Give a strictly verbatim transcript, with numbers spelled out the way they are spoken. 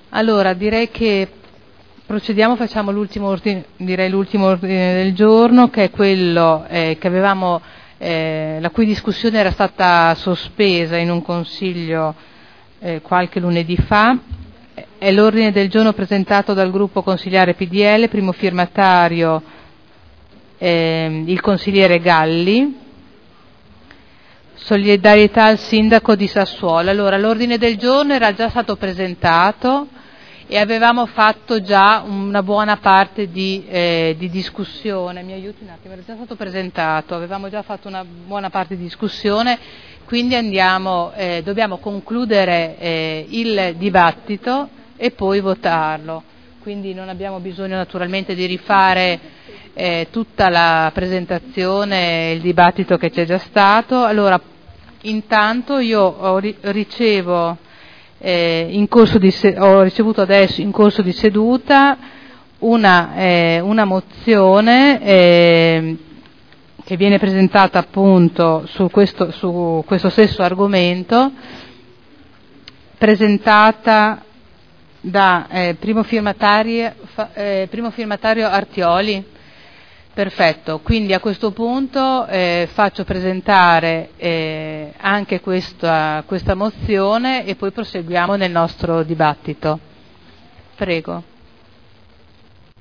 Allora, direi che procediamo, facciamo l'ultimo ordine, direi l'ultimo ordine del giorno, che è quello eh, che avevamo, eh, la cui discussione era stata sospesa in un consiglio eh, qualche lunedì fa. È l'ordine del giorno presentato dal gruppo consigliare P D L, primo firmatario eh, il consigliere Galli. Solidarietà al sindaco di Sassuolo. Allora, l'ordine del giorno era già stato presentato e avevamo fatto già una buona parte di, eh, di discussione. Mi aiuti un attimo? Era già stato presentato, avevamo già fatto una buona parte di discussione, quindi andiamo, eh, dobbiamo concludere eh, il dibattito e poi votarlo. Quindi non abbiamo bisogno naturalmente di rifare eh, tutta la presentazione, il dibattito che c'è già stato. Allora, intanto io ho, ricevo eh, in corso di se- ho ricevuto adesso in corso di seduta una, eh, una mozione eh, che viene presentata appunto su questo, su questo stesso argomento, presentata da eh, primo firmatario, fa, eh, primo firmatario Artioli. Perfetto, quindi a questo punto eh, faccio presentare eh, anche questa, questa mozione e poi proseguiamo nel nostro dibattito. Prego.